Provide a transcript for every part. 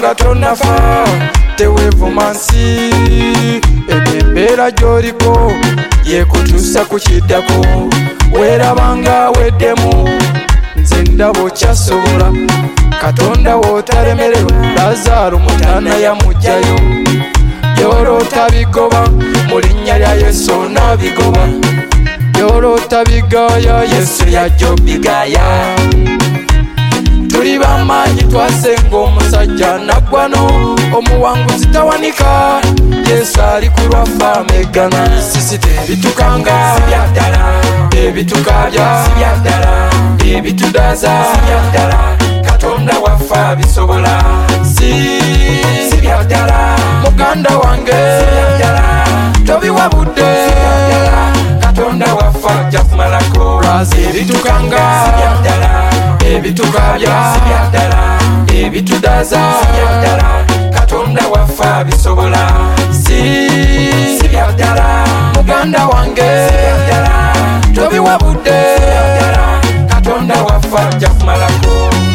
Katonda fa teweevuma nsi embeera gy'oliko yeekutuusa ku kiddako weerabanga weddemu nze ndaba okyasobola Katonda w'otalemererwa Laazaalo mutaana yamugyayo by'oloota bigoba mu linnya lya Yesu onaabigoba by'oloota bigaaya Yesu yajja obigaaya tuli b'amaanyi twasenga omusajja naggwano omuwanguzi tawanika Yesu ali ku lwaffe ameggana sisite ebitukanga sibyaddala ebitukabya sibyaddala ebitudaaza sibyaddala Katonda waffe abisobola sibyaddala muganda wange sibyaddala tobiwabudde sibyaddala Katonda waffe ajja kumalako ebitukanga sibyaddala ebitukabya sibyaddala ebitudaaza sibyaddala Katonda waffe abisobola sibyaddala muganda wange sibyaddala tobiwabudde sibyaddala Katonda waffe ajja kumalako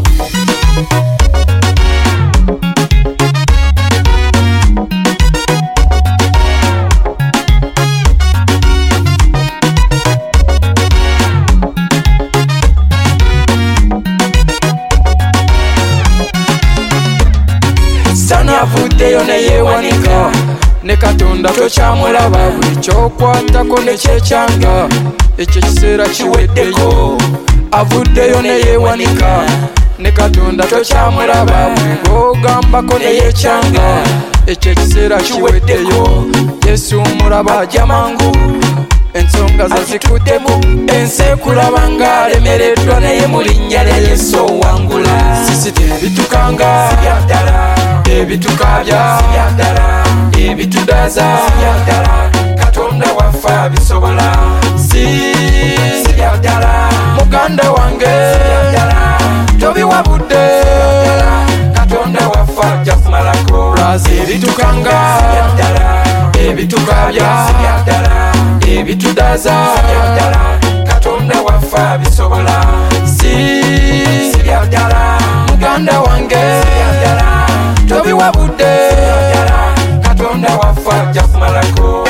avuddeyo neyeewanika ne Katonda tokyamulaba buli kyokwatako ne kyekyanga ekyo ekiseera kiweddeyo avuddeyo neyeewanika ne Katonda tokyamulaba buli gwogambako neyekyanga ekyo ekiseera kiweddeyo Yesu mulaba ajja mangu ensonga zazikuddeko ensi ekulaba ng'alemereddwa naye mu linnya lya Yesu owangula sisite ebitukanga sibyaddala ebitukabya sibyaddala ebitudaaza sibyaddala Katonda waffe abisobola sibyaddala muganda wange sibyaddala tobiwabudde sibyaddala Katonda waffe ajja kumalako ebitukanga sibyaddala ebitukabya sibyaddala ebitudaaza sibyaddala Katonda waffe abisobola sibyaddala muganda wange sibyaddala tobiwabudde sibyaddala Katonda waffe ajja kumalako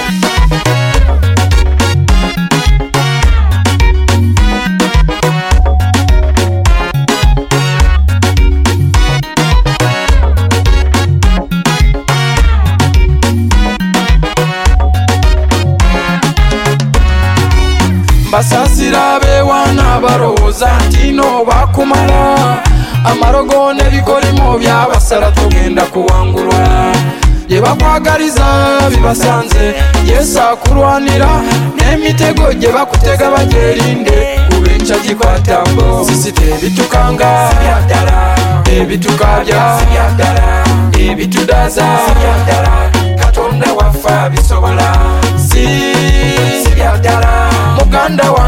basaasira abeewaana balowooza nti no bakumala amarogo n'ebikolimo byabasala tugenda kuwangulwa bye bakwagaliza bibasanze Yesu akulwanira n'emitego gye bakutega bagyerinde kuba enkya gikwata mbo sisite ebitukanga sibyaddala ebitukabya sibyaddala ebitudaaza sibyaddala Katonda waffe abisobola sibyaddala muganda